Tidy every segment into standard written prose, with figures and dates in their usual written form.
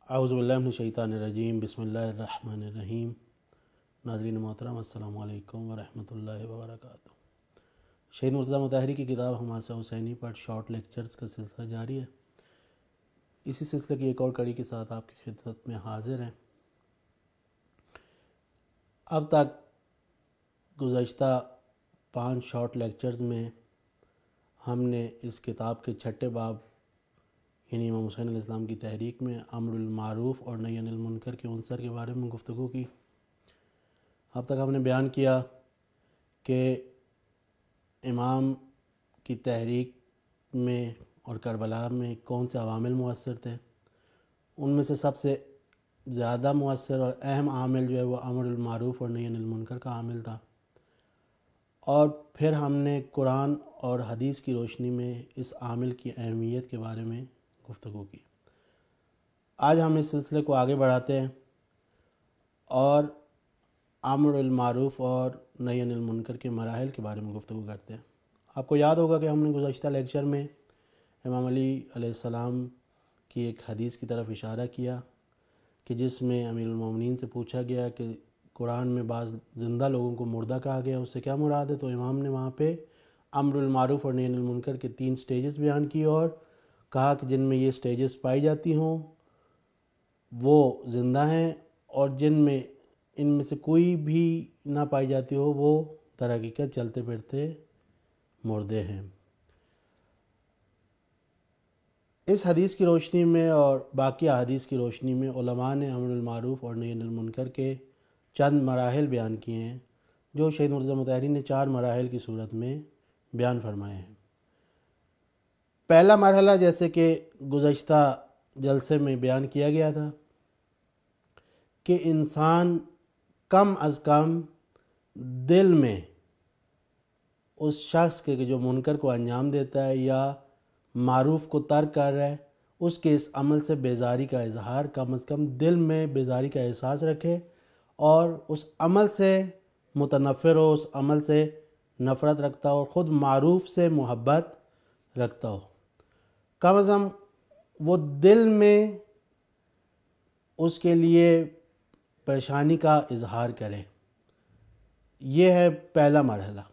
اعوذ باللہ من الشیطان الرجیم، بسم اللہ الرحمن الرحیم۔ ناظرین محترم، السلام علیکم ورحمۃ اللہ وبرکاتہ۔ شہید مرتضیٰ مطہری کی کتاب حماسہ حسینی پر شارٹ لیکچرز کا سلسلہ جاری ہے۔ اسی سلسلے کی ایک اور کڑی کے ساتھ آپ کی خدمت میں حاضر ہیں۔ اب تک گزشتہ 5 شارٹ لیکچرز میں ہم نے اس کتاب کے 6 باب یعنی امام حسین علیہ السلام کی تحریک میں امر بالمعروف اور نہی عن المنکر کے عنصر کے بارے میں گفتگو کی۔ اب تک ہم نے بیان کیا کہ امام کی تحریک میں اور کربلا میں کون سے عوامل مؤثر تھے۔ ان میں سے سب سے زیادہ مؤثر اور اہم عامل جو ہے وہ امر بالمعروف اور نہی عن المنکر کا عامل تھا، اور پھر ہم نے قرآن اور حدیث کی روشنی میں اس عامل کی اہمیت کے بارے میں گفتگو کی۔ آج ہم اس سلسلے کو آگے بڑھاتے ہیں اور امر بالمعروف اور نہی عن المنکر کے مراحل کے بارے میں گفتگو کرتے ہیں۔ آپ کو یاد ہوگا کہ ہم نے گزشتہ لیکچر میں امام علی علیہ السلام کی ایک حدیث کی طرف اشارہ کیا کہ جس میں امیر المومنین سے پوچھا گیا کہ قرآن میں بعض زندہ لوگوں کو مردہ کہا گیا، اس سے کیا مراد ہے؟ تو امام نے وہاں پہ امر بالمعروف اور نہی عن المنکر کے 3 سٹیجز بیان کی اور کہا کہ جن میں یہ سٹیجز پائی جاتی ہوں وہ زندہ ہیں، اور جن میں ان میں سے کوئی بھی نہ پائی جاتی ہو وہ در حقیقت چلتے پھرتے مردے ہیں۔ اس حدیث کی روشنی میں اور باقی احادیث کی روشنی میں علماء نے امر بالمعروف اور نہی عن المنکر کے چند مراحل بیان کیے ہیں جو شہید مرتضیٰ مطہری نے 4 مراحل کی صورت میں بیان فرمائے ہیں۔ پہلا مرحلہ جیسے کہ گزشتہ جلسے میں بیان کیا گیا تھا کہ انسان کم از کم دل میں اس شخص کے جو منکر کو انجام دیتا ہے یا معروف کو ترک کر رہا ہے اس کے اس عمل سے بیزاری کا اظہار، کم از کم دل میں بیزاری کا احساس رکھے اور اس عمل سے متنفر ہو، اس عمل سے نفرت رکھتا ہو، خود معروف سے محبت رکھتا ہو۔ کم از کم وہ دل میں اس کے لیے پریشانی کا اظہار کرے۔ یہ ہے پہلا مرحلہ۔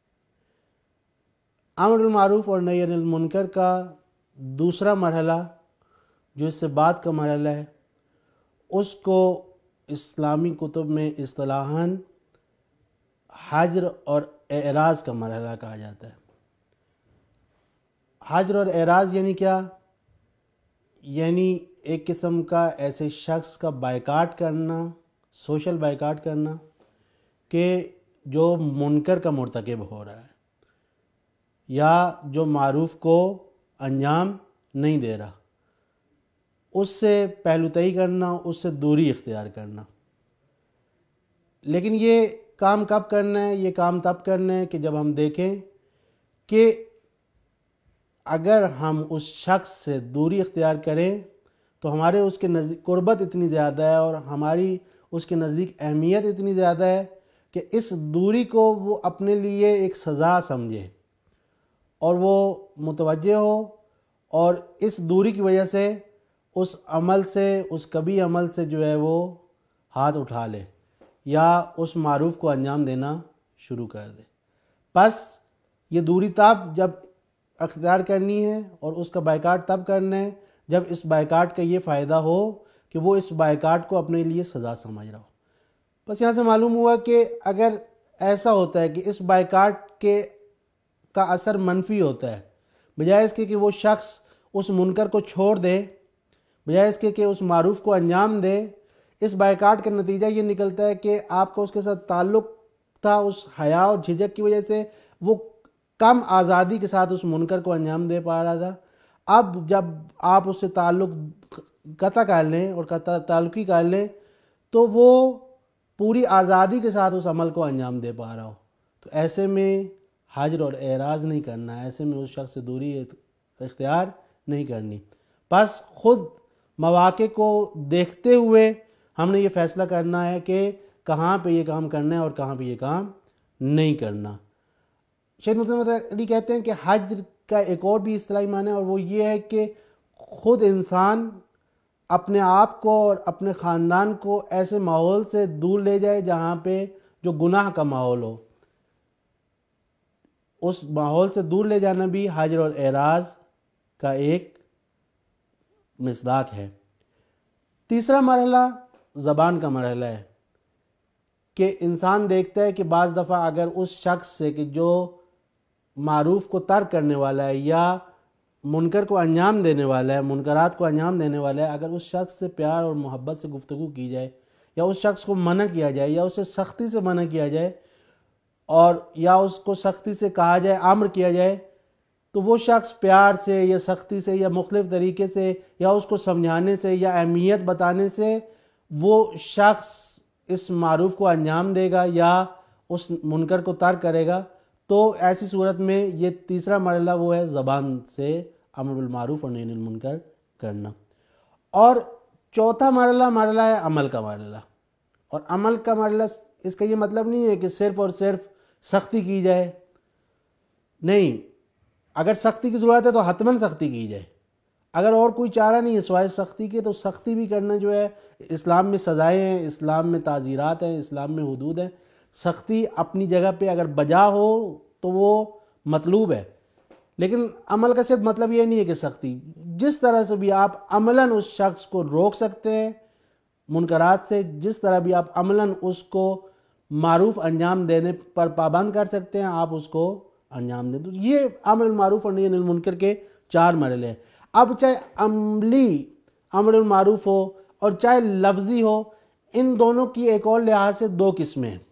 امر بالمعروف اور نہی عن المنکر کا دوسرا مرحلہ جو اس سے بعد کا مرحلہ ہے اس کو اسلامی کتب میں اصطلاحاً حجر اور اعراض کا مرحلہ کہا جاتا ہے۔ حجر اور اعراض یعنی کیا؟ یعنی ایک قسم کا ایسے شخص کا بائیکاٹ کرنا، سوشل بائیکاٹ کرنا کہ جو منکر کا مرتکب ہو رہا ہے یا جو معروف کو انجام نہیں دے رہا، اس سے پہلو تہی کرنا، اس سے دوری اختیار کرنا۔ لیکن یہ کام کب کرنا ہے؟ یہ کام تب کرنا ہے کہ جب ہم دیکھیں کہ اگر ہم اس شخص سے دوری اختیار کریں تو ہمارے اس کے نزدیک قربت اتنی زیادہ ہے اور ہماری اس کے نزدیک اہمیت اتنی زیادہ ہے کہ اس دوری کو وہ اپنے لیے ایک سزا سمجھے اور وہ متوجہ ہو اور اس دوری کی وجہ سے اس عمل سے، اس کبھی عمل سے جو ہے وہ ہاتھ اٹھا لے یا اس معروف کو انجام دینا شروع کر دے۔ پس یہ دوری تب جب اختیار کرنی ہے اور اس کا بائیکاٹ تب کرنا ہے جب اس بائیکاٹ کا یہ فائدہ ہو کہ وہ اس بائیکاٹ کو اپنے لیے سزا سمجھ رہا ہو۔ بس یہاں سے معلوم ہوا کہ اگر ایسا ہوتا ہے کہ اس بائیکاٹ کا اثر منفی ہوتا ہے، بجائے اس کے کہ وہ شخص اس منکر کو چھوڑ دے، بجائے اس کے کہ اس معروف کو انجام دے، اس بائیکاٹ کا نتیجہ یہ نکلتا ہے کہ آپ کا اس کے ساتھ تعلق تھا اس حیا اور جھجک کی وجہ سے وہ کم آزادی کے ساتھ اس منکر کو انجام دے پا رہا تھا۔ اب جب آپ اس سے تعلق قطع کر لیں اور تعلقی کر لیں تو وہ پوری آزادی کے ساتھ اس عمل کو انجام دے پا رہا ہو، تو ایسے میں حجر اور اعراض نہیں کرنا، ایسے میں اس شخص سے دوری اختیار نہیں کرنی۔ پس خود مواقع کو دیکھتے ہوئے ہم نے یہ فیصلہ کرنا ہے کہ کہاں پہ یہ کام کرنا ہے اور کہاں پہ یہ کام نہیں کرنا۔ شہید مرتضیٰ مطہری کہتے ہیں کہ حجر کا ایک اور بھی اصطلاحی معنی ہے اور وہ یہ ہے کہ خود انسان اپنے آپ کو اور اپنے خاندان کو ایسے ماحول سے دور لے جائے جہاں پہ جو گناہ کا ماحول ہو، اس ماحول سے دور لے جانا بھی ہجر اور اعراض کا ایک مصداق ہے۔ تیسرا مرحلہ زبان کا مرحلہ ہے کہ انسان دیکھتا ہے کہ بعض دفعہ اگر اس شخص سے کہ جو معروف کو ترک کرنے والا ہے یا منکر کو انجام دینے والا ہے، منکرات کو انجام دینے والا ہے، اگر اس شخص سے پیار اور محبت سے گفتگو کی جائے یا اس شخص کو منع کیا جائے یا اسے سختی سے منع کیا جائے اور یا اس کو سختی سے کہا جائے، امر کیا جائے، تو وہ شخص پیار سے یا سختی سے یا مختلف طریقے سے یا اس کو سمجھانے سے یا اہمیت بتانے سے وہ شخص اس معروف کو انجام دے گا یا اس منکر کو ترک کرے گا۔ تو ایسی صورت میں یہ تیسرا مرحلہ وہ ہے زبان سے امر بالمعروف اور نہی عن المنکر کرنا۔ اور چوتھا مرحلہ ہے عمل کا مرحلہ۔ اور عمل کا مرحلہ اس کا یہ مطلب نہیں ہے کہ صرف اور صرف سختی کی جائے، نہیں، اگر سختی کی ضرورت ہے تو حتماً سختی کی جائے، اگر اور کوئی چارہ نہیں ہے سوائے سختی کے تو سختی بھی کرنا جو ہے، اسلام میں سزائیں ہیں، اسلام میں تعزیرات ہیں، اسلام میں حدود ہیں، سختی اپنی جگہ پہ اگر بجا ہو تو وہ مطلوب ہے، لیکن عمل کا صرف مطلب یہ نہیں ہے کہ سختی، جس طرح سے بھی آپ عملاً اس شخص کو روک سکتے ہیں منکرات سے، جس طرح بھی آپ عملاً اس کو معروف انجام دینے پر پابند کر سکتے ہیں، آپ اس کو انجام دیں۔ تو یہ امر بالمعروف اور نہی عن المنکر کے 4 مرحلے ہیں۔ اب چاہے عملی امر بالمعروف ہو اور چاہے لفظی ہو، ان دونوں کی ایک اور لحاظ سے 2 قسمیں ہیں۔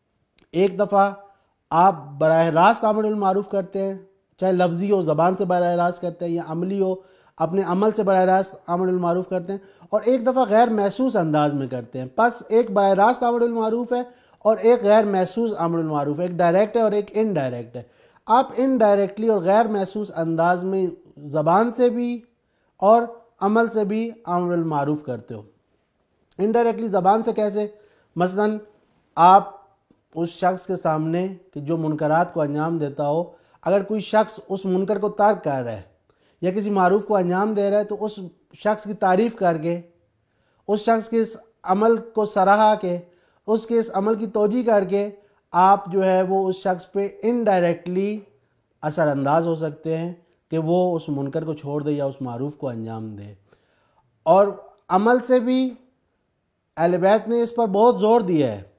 ایک دفعہ آپ براہ راست امر بالمعروف کرتے ہیں، چاہے لفظی ہو زبان سے براہ راست کرتے ہیں یا عملی ہو اپنے عمل سے براہ راست امر بالمعروف کرتے ہیں، اور ایک دفعہ غیر محسوس انداز میں کرتے ہیں۔ پس ایک براہ راست امر بالمعروف ہے اور ایک غیر محسوس امر بالمعروف ہے، ایک ڈائریکٹ ہے اور ایک انڈائریکٹ ہے۔ آپ انڈائریکٹلی اور غیر محسوس انداز میں زبان سے بھی اور عمل سے بھی امر بالمعروف کرتے ہو۔ انڈائریکٹلی زبان سے کیسے؟ مثلاً آپ اس شخص کے سامنے کہ جو منکرات کو انجام دیتا ہو، اگر کوئی شخص اس منکر کو ترک کر رہا ہے یا کسی معروف کو انجام دے رہا ہے تو اس شخص کی تعریف کر کے، اس شخص کے اس عمل کو سراہا کے، اس کے اس عمل کی توجیہ کر کے آپ جو ہے وہ اس شخص پہ انڈائریکٹلی اثر انداز ہو سکتے ہیں کہ وہ اس منکر کو چھوڑ دے یا اس معروف کو انجام دے۔ اور عمل سے بھی اہل بیت نے اس پر بہت زور دیا ہے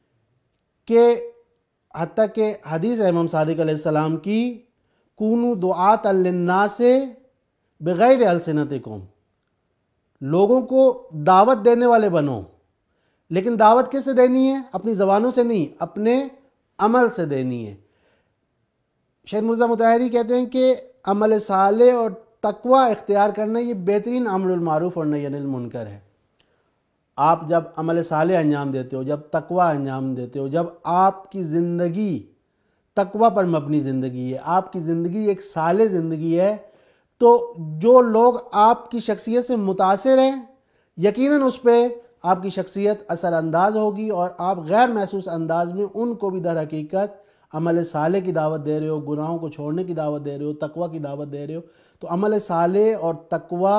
کہ حتیٰ کہ حدیث ہے امام صادق علیہ السلام کی، کونوا دعاۃ للناس بغیر السنتکم، لوگوں کو دعوت دینے والے بنو، لیکن دعوت کس سے دینی ہے؟ اپنی زبانوں سے نہیں، اپنے عمل سے دینی ہے۔ شہید مرزا مطہری کہتے ہیں کہ عمل صالح اور تقوی اختیار کرنا یہ بہترین امر بالمعروف اور نہی عن المنکر ہے۔ آپ جب عمل صالح انجام دیتے ہو، جب تقوی انجام دیتے ہو، جب آپ کی زندگی تقوی پر مبنی زندگی ہے، آپ کی زندگی ایک صالح زندگی ہے، تو جو لوگ آپ کی شخصیت سے متاثر ہیں یقیناً اس پہ آپ کی شخصیت اثر انداز ہوگی اور آپ غیر محسوس انداز میں ان کو بھی در حقیقت عمل صالح کی دعوت دے رہے ہو، گناہوں کو چھوڑنے کی دعوت دے رہے ہو، تقوی کی دعوت دے رہے ہو۔ تو عمل صالح اور تقوی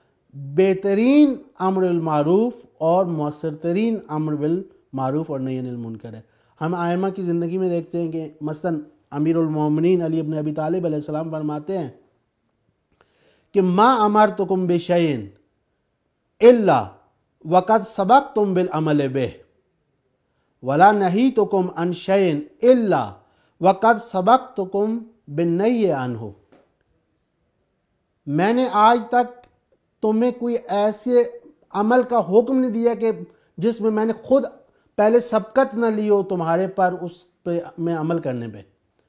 بہترین امر بالمعروف اور مؤثر ترین امر بالمعروف اور نہی عن المنکر ہے۔ ہم ائمہ کی زندگی میں دیکھتے ہیں کہ مثلاً امیر المومنین علی بن ابی طالب علیہ السلام فرماتے ہیں کہ ما امرتکم بشیء الا وقد سبقتم بالعمل بہ ولا نہیتکم عن شیء الا وقد سبقتکم بالنہی عنہ۔ میں نے آج تک تمہیں کوئی ایسے عمل کا حکم نہیں دیا کہ جس میں میں نے خود پہلے سبقت نہ لی ہو تمہارے پر اس پہ میں عمل کرنے پہ،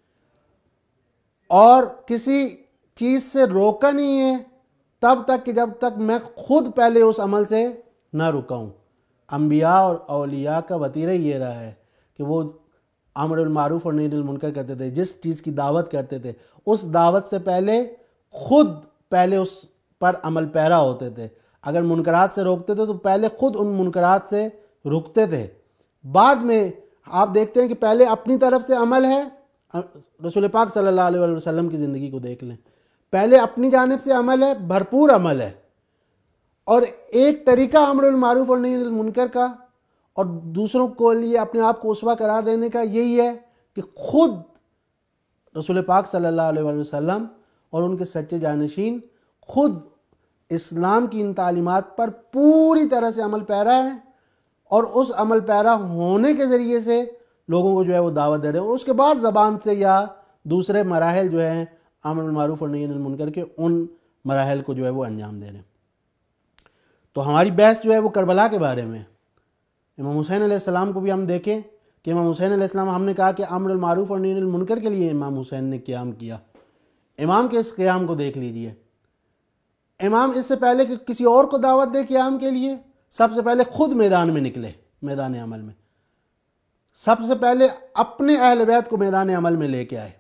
اور کسی چیز سے روکا نہیں ہے تب تک کہ جب تک میں خود پہلے اس عمل سے نہ رکا ہوں۔ انبیاء اور اولیاء کا وتیرہ یہ رہا ہے کہ وہ امر بالمعروف اور نہی عن المنکر کرتے تھے، جس چیز کی دعوت کرتے تھے اس دعوت سے پہلے خود پہلے اس پر عمل پیرا ہوتے تھے۔ اگر منکرات سے روکتے تھے تو پہلے خود ان منکرات سے رکتے تھے، بعد میں آپ دیکھتے ہیں کہ پہلے اپنی طرف سے عمل ہے۔ رسول پاک صلی اللہ علیہ وسلم کی زندگی کو دیکھ لیں، پہلے اپنی جانب سے عمل ہے، بھرپور عمل ہے، اور ایک طریقہ امر بالمعروف اور نہی عن المنکر کا اور دوسروں کو لیے اپنے آپ کو اسوہ قرار دینے کا یہی ہے کہ خود رسول پاک صلی اللہ علیہ وسلم اور ان کے سچے جانشین خود اسلام کی ان تعلیمات پر پوری طرح سے عمل پیرا ہے، اور اس عمل پیرا ہونے کے ذریعے سے لوگوں کو جو ہے وہ دعوت دے رہے ہیں، اور اس کے بعد زبان سے یا دوسرے مراحل جو ہیں امر بالمعروف اور نہی عن المنکر کے ان مراحل کو جو ہے وہ انجام دے رہے ہیں۔ تو ہماری بحث جو ہے وہ کربلا کے بارے میں، امام حسین علیہ السلام کو بھی ہم دیکھیں کہ امام حسین علیہ السلام، ہم نے کہا کہ امر بالمعروف اور نہی عن المنکر کے لیے امام حسین نے قیام کیا، امام کے اس قیام کو دیکھ لیجئے۔ امام اس سے پہلے کہ کسی اور کو دعوت دے قیام کے لیے، سب سے پہلے خود میدان میں نکلے، میدان عمل میں سب سے پہلے اپنے اہل بیت کو میدان عمل میں لے کے آئے،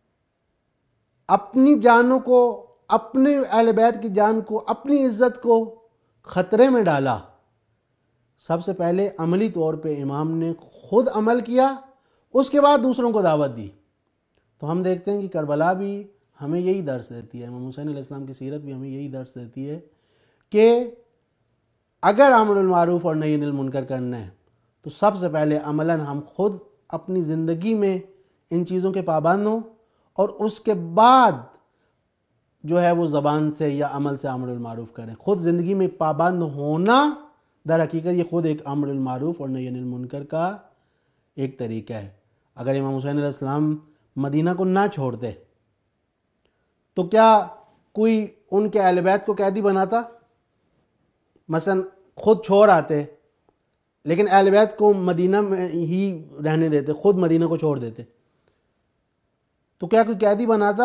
اپنی جانوں کو، اپنے اہل بیت کی جان کو، اپنی عزت کو خطرے میں ڈالا۔ سب سے پہلے عملی طور پہ امام نے خود عمل کیا، اس کے بعد دوسروں کو دعوت دی۔ تو ہم دیکھتے ہیں کہ کربلا بھی ہمیں یہی درس دیتی ہے، امام حسین علیہ السلام کی سیرت بھی ہمیں یہی درس دیتی ہے کہ اگر امر بالمعروف اور نہی عن المنکر کرنا ہے تو سب سے پہلے عملاً ہم خود اپنی زندگی میں ان چیزوں کے پابند ہوں، اور اس کے بعد جو ہے وہ زبان سے یا عمل سے امر بالمعروف کریں۔ خود زندگی میں پابند ہونا در حقیقت یہ خود ایک امر بالمعروف اور نہی عن المنکر کا ایک طریقہ ہے۔ اگر امام حسین علیہ السلام مدینہ کو نہ چھوڑتے تو کیا کوئی ان کے اہل بیت کو قیدی بناتا؟ مثلا خود چھوڑ آتے لیکن اہل بیت کو مدینہ میں ہی رہنے دیتے، خود مدینہ کو چھوڑ دیتے، تو کیا کوئی قیدی بناتا؟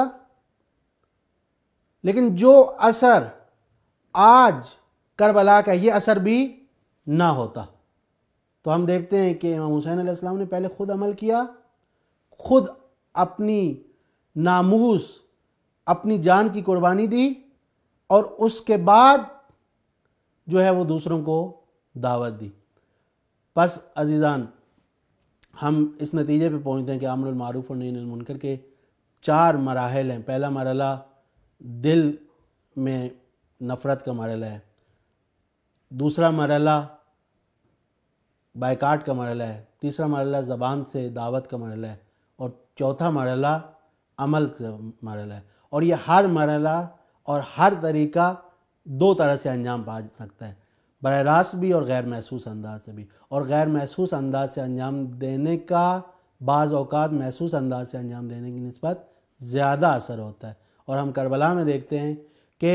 لیکن جو اثر آج کربلا کا یہ اثر بھی نہ ہوتا۔ تو ہم دیکھتے ہیں کہ امام حسین علیہ السلام نے پہلے خود عمل کیا، خود اپنی ناموس، اپنی جان کی قربانی دی، اور اس کے بعد جو ہے وہ دوسروں کو دعوت دی۔ بس عزیزان، ہم اس نتیجے پہ پہنچتے ہیں کہ امر بالمعروف اور نہی عن المنکر کے 4 مراحل ہیں۔ پہلا مرحلہ دل میں نفرت کا مرحلہ ہے، دوسرا مرحلہ بائیکاٹ کا مرحلہ ہے، تیسرا مرحلہ زبان سے دعوت کا مرحلہ ہے، اور چوتھا مرحلہ عمل کا مرحلہ ہے۔ اور یہ ہر مرحلہ اور ہر طریقہ 2 طرح سے انجام پا سکتا ہے، براہ راست بھی اور غیر محسوس انداز سے بھی۔ اور غیر محسوس انداز سے انجام دینے کا بعض اوقات محسوس انداز سے انجام دینے کی نسبت زیادہ اثر ہوتا ہے، اور ہم کربلا میں دیکھتے ہیں کہ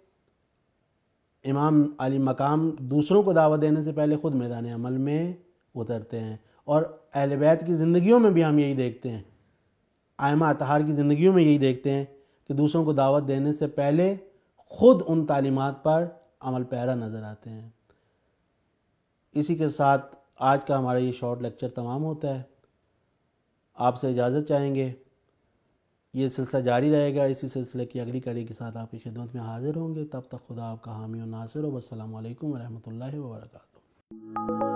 امام علی مقام دوسروں کو دعوت دینے سے پہلے خود میدان عمل میں اترتے ہیں، اور اہل بیت کی زندگیوں میں بھی ہم یہی دیکھتے ہیں، ائمہ اطہار کی زندگیوں میں یہی دیکھتے ہیں کہ دوسروں کو دعوت دینے سے پہلے خود ان تعلیمات پر عمل پیرا نظر آتے ہیں۔ اسی کے ساتھ آج کا ہمارا یہ شارٹ لیکچر تمام ہوتا ہے۔ آپ سے اجازت چاہیں گے، یہ سلسلہ جاری رہے گا، اسی سلسلے کی اگلی کڑی کے ساتھ آپ کی خدمت میں حاضر ہوں گے۔ تب تک خدا آپ کا حامی و ناصر ہو۔ والسلام علیکم ورحمۃ اللہ وبرکاتہ۔